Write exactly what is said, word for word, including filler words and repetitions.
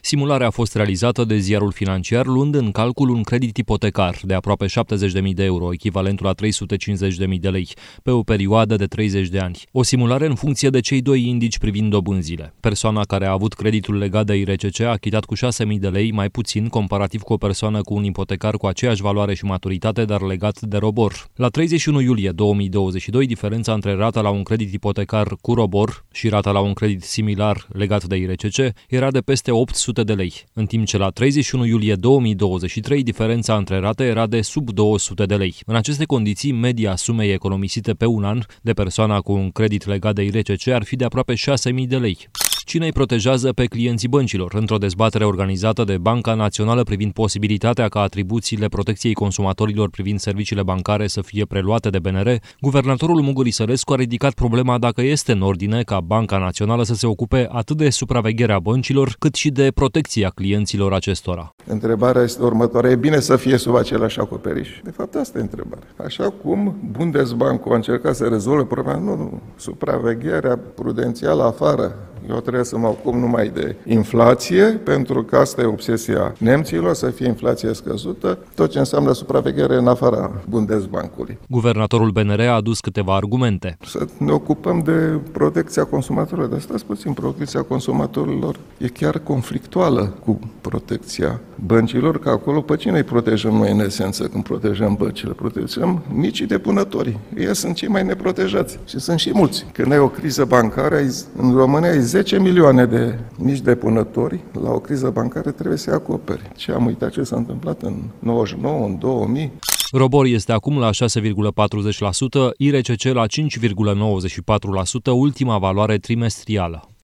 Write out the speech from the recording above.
Simularea a fost realizată de Ziarul Financiar, luând în calcul un credit ipotecar de aproape șaptezeci de mii de euro, echivalentul la trei sute cincizeci de mii de lei, pe o perioadă de treizeci de ani. O simulare în funcție de cei doi indici privind dobânzile. Persoana care a avut creditul legat de I R C C a achitat cu șase mii de lei, mai puțin comparativ cu o persoană cu un ipotecar cu aceeași valoare și maturitate, dar legat de ROBOR. La treizeci și unu iulie două mii douăzeci și doi, diferența între rata la un credit ipotecar cu ROBOR și rata la un credit similar legat de I R C C era de peste opt sute de lei, în timp ce la treizeci și unu iulie două mii douăzeci și trei diferența între rate era de sub două sute de lei. În aceste condiții, media sumei economisite pe un an de persoana cu un credit legat de I R C C ar fi de aproape șase mii de lei. Cine îi protejează pe clienții băncilor? Într-o dezbatere organizată de Banca Națională privind posibilitatea ca atribuțiile protecției consumatorilor privind serviciile bancare să fie preluate de B N R, guvernatorul Mugur Isărescu a ridicat problema dacă este în ordine ca Banca Națională să se ocupe atât de supravegherea băncilor, cât și de protecția clienților acestora. Întrebarea este următoarea. E bine să fie sub același acoperiș? De fapt, asta e întrebarea. Așa cum Bundesbank a încercat să rezolve problema, nu, nu, supravegherea prudențială afară. Eu trebuie să mă ocup numai de inflație, pentru că asta e obsesia nemților, să fie inflație scăzută, tot ce înseamnă supraveghere în afara Bundesbankului. Guvernatorul B N R a adus câteva argumente. Să ne ocupăm de protecția consumatorilor, dar stați puțin, protecția consumatorilor e chiar conflictuală cu protecția băncilor, că acolo pe cine îi protejăm noi în esență când protejăm băncile? Protejăm micii depunători. Ei sunt cei mai neprotejați și sunt și mulți. Când ai o criză bancară, în România ai zece milioane de mici depunători, la o criză bancară trebuie să-i acoperi. Ce am uitat ce s-a întâmplat în nouăzeci și nouă, în două mii? ROBOR este acum la șase virgulă patruzeci la sută, I R C C la cinci virgulă nouăzeci și patru la sută, ultima valoare trimestrială.